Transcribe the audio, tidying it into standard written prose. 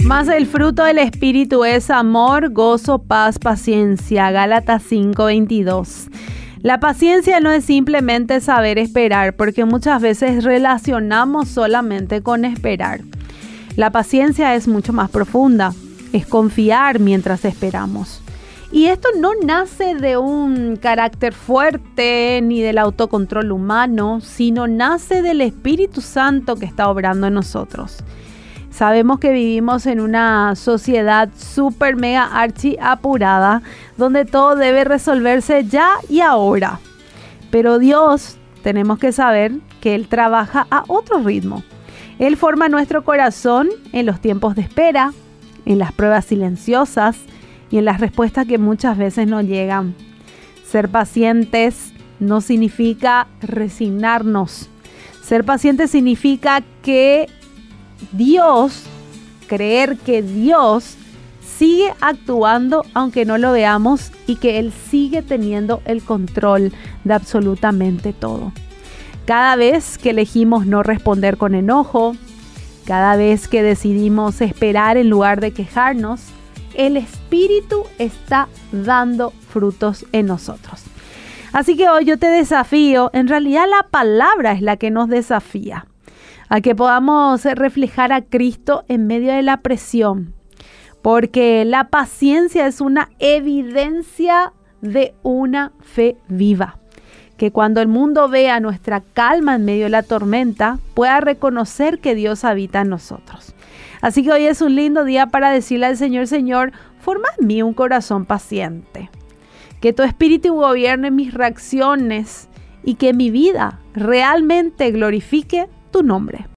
Mas el fruto del Espíritu es amor, gozo, paz, paciencia. Gálatas 5:22. La paciencia no es simplemente saber esperar, porque muchas veces relacionamos solamente con esperar. La paciencia es mucho más profunda, es confiar mientras esperamos. Y esto no nace de un carácter fuerte ni del autocontrol humano, sino nace del Espíritu Santo que está obrando en nosotros. Sabemos que vivimos en una sociedad súper mega archi apurada, donde todo debe resolverse ya y ahora. Pero Dios, tenemos que saber que Él trabaja a otro ritmo. Él forma nuestro corazón en los tiempos de espera, en las pruebas silenciosas y en las respuestas que muchas veces no llegan. Ser pacientes no significa resignarnos. Ser paciente significa que creer que Dios sigue actuando aunque no lo veamos y que Él sigue teniendo el control de absolutamente todo. Cada vez que elegimos no responder con enojo, cada vez que decidimos esperar en lugar de quejarnos, el Espíritu está dando frutos en nosotros. Así que hoy yo te desafío, en realidad la palabra es la que nos desafía, a que podamos reflejar a Cristo en medio de la presión, porque la paciencia es una evidencia de una fe viva, que cuando el mundo vea nuestra calma en medio de la tormenta, pueda reconocer que Dios habita en nosotros. Así que hoy es un lindo día para decirle al Señor: Señor, forma en mí un corazón paciente, que tu Espíritu gobierne mis reacciones y que mi vida realmente glorifique tu nombre.